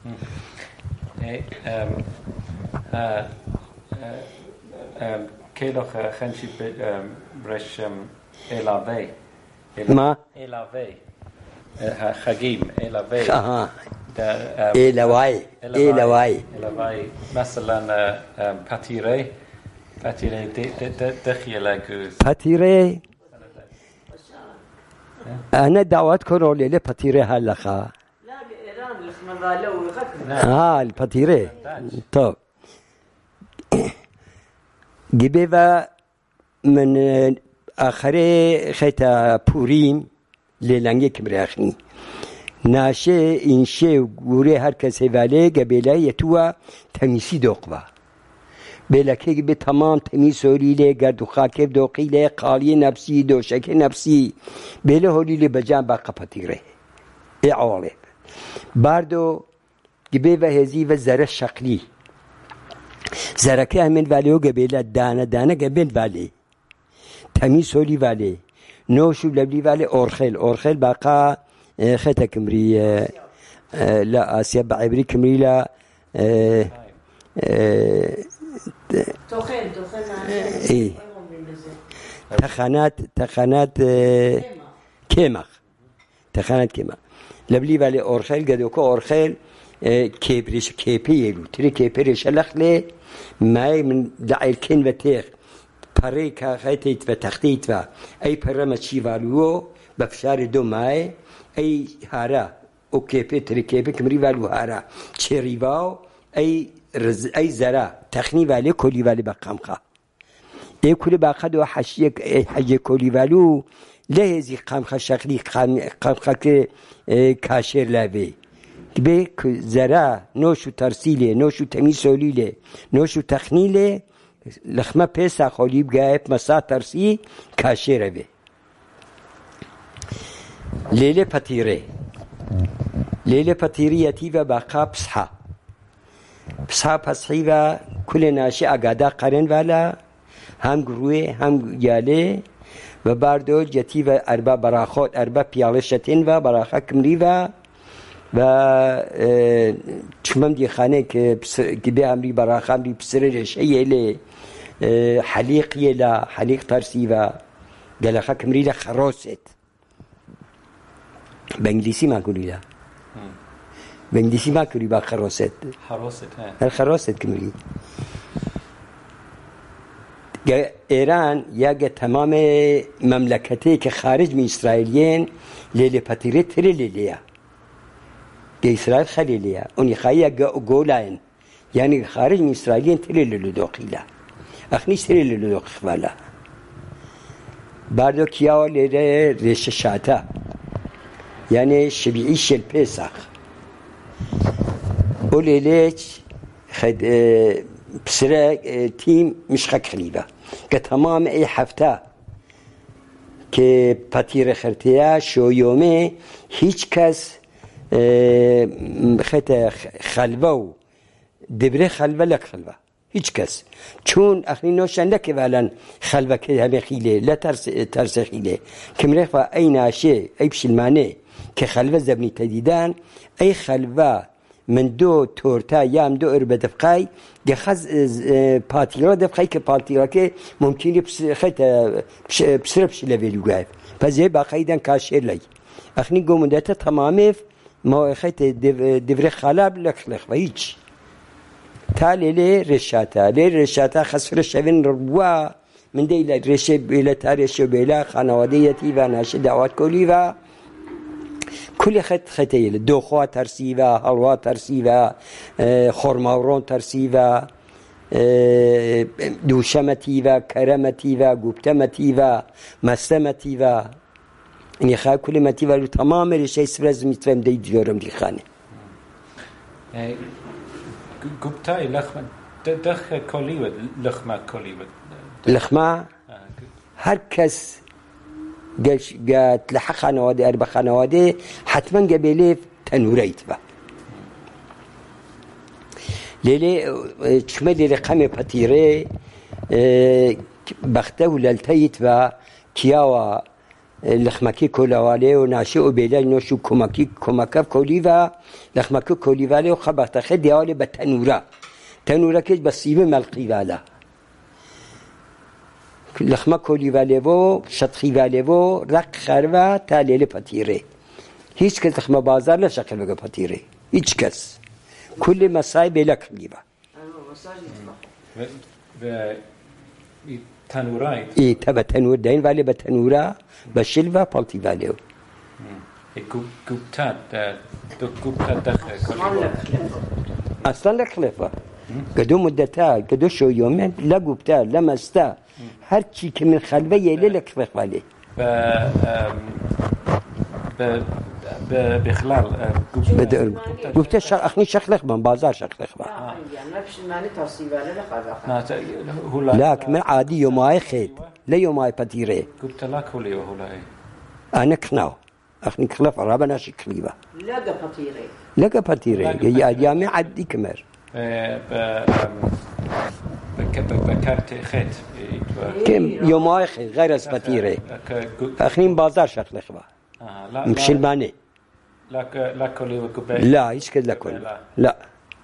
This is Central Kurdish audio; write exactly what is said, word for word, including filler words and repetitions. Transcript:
كيلوخ خنشي برش إلافي ما إلافي خجيم إلافي آه إلواي إلواي إلواي مثلا باتيري باتيري دخيلة جوز باتيري أنا دعوت كرولي لي باتيري هالخا لا بإيران لخمة بالو غكنا آه الباتيري طب جبيبا من آخره خيتا بوريم للانجي كمراخني ناشه إنشه وغوري هر کسی ولی قبله يتوى تميسي دوقبا بلكي بتمام تميس هوليلي قردو خاكب دوقيلي قالي نفسي دوشك نفسي بله هوليلي بجان باقا پتيره اعوالي باردو قبيبا هزيوة زره شقلي زركي همين واليو قبيلة دانا دانا قبيل والي تميس هولي والي نوشو لبلي والي أورخيل أورخيل باقا خيتا كمري اه اه لا آسيا بعبري كمري لا اه اه توخين توخين ايه تخانات تخانات اه كيمخ تخانات كيمخ لبلي والي أورخيل قدوكو أورخيل اه كيبريش كيبي يلو تري كيبريش الأخلي ماي من دعي الكين وتيخ بريكا خيتيت وتختيت و أي برمت شيفالو بفشار دو ماي أي هارا أو كيبي تري كيبي كمري والو هارا تشيريواو أي رز أي زرا تخني والي كولي والي بقامخا أي كولي باقا دو حشية حاجة كولي والو لهزي قامخا شغلي قامخا كي كاشير لابي كبي زرا نوشو ترسيلي نوشو تميسوليلي نوشو تخنيلي لخمه پیسا خوليب جايب مسا ترسي كاشير بي ليلة بطيري ليلة بطيري يتيفا باقا بصحا بصحا بصحيفا كل ناشي اقادا قرن والا هم گروه هم جالي و باردو يتيفا اربا براخوت اربا بيالشتين و براخا كمريفا و چمم دي خانه که بي همري براخا همري بسره شيء لي حليق يلا حليق ترسيفا قال خاك مريلا خروست بانجليزي ما اقول لا بانجليزي ما اقول با خروست خروست ها الخروست كمري ايران ياجا تمام مملكتي كخارج من اسرائيليين ليلي باتيري تري ليليا اسرائيل خليليا اني خايا جولاين يعني خارج من اسرائيليين تري للدوقيلا اخني سري للدوق خوالا باردو كياو ليري ريششاتا يعني شبيعيش البيسخ قولي ليش خد اه بسرا اه تيم مش خك خليبة كتمام اي حفتا كي باتير خرتيا شو يومي هيج كس اه خد خلوة دبري خلوة لك خلوة هیچ کس چون اخنی نوشنده که فعلا خلوه که همه خیله لا ترس ترس خیله که مرخوا ای ناشه ای بشلمانه که خلوه زبنی تدیدن ای خلوه من دو تورتا یام دو اربع دفقای جخز پاتیرا دفقای که پاتیرا که ممکنه بس خیت بسرب شله ویلو گاف فزه باقیدن کاشر لی اخنی گومندته تمامه ما خیت دفر خلاب لک لخ و هیچ تالي لي رشاتا لي رشاتا خسر شبين ربوا من دي لا رشة بلا تاريش بلا خانواديتي وناش دعوات كليفا كل خط خطيل دوخوا ترسيفا حلوا ترسيفا خرماورون ترسيفا دوشمتيفا كرمتيفا قبتمتيفا مسمتيفا يعني خا كل متيفا تمام الشيء سفرز متفهم دي ديورم دي خانه قبتاي لخمة دخ كوليود لخمة كوليود لخمة هر کس قالش قالت لح خانوادي أربع خانوادي حتما قبيلة تنوريت با ليلي شمالي رقم بطيري بخته ولالتيت با كياوا لخمکی کلاواله و ناشی و بیله نوشو کمکی کمکف کلیوا لخمکی کلیواله و خبرت خد دیال به تنورا تنورا که بسیب ملقی والا لخمه کلیواله و شطخی واله و رق خروا تالیل پتیره هیچ کس لخمه بازار نشکل بگه پتیره هیچ کس کل مسای بیله کلیوا و تنورای ای تبا تنور دین ولی به تنورا به شلوه پالتی واله گوبتا دو گوبتا دخ کلیوا اصلا لخلفه قدو مدتا قدو شو يومين لا قبتا لا مستا هر شيء من خلفه يلي لك فقالي ب ب ب بخلال قبتا شخ اخني شخلخ من بازار شخلخ با نفس معنی تصویباله لخذا لك ما عادي يوماي خيط لا يوماي بتيره گوبتا لا کلیوا هولای انا كناو اخني خلف رابنا شكليبا لقى فطيره لقى بتيره يا جامع عدي كمر ب بكارت خيط كم يوماي خيط غير اسبتيره اخني بازار شخلخ با مش الماني لا لا كولي وكوباي لا ايش كذا لا كل لا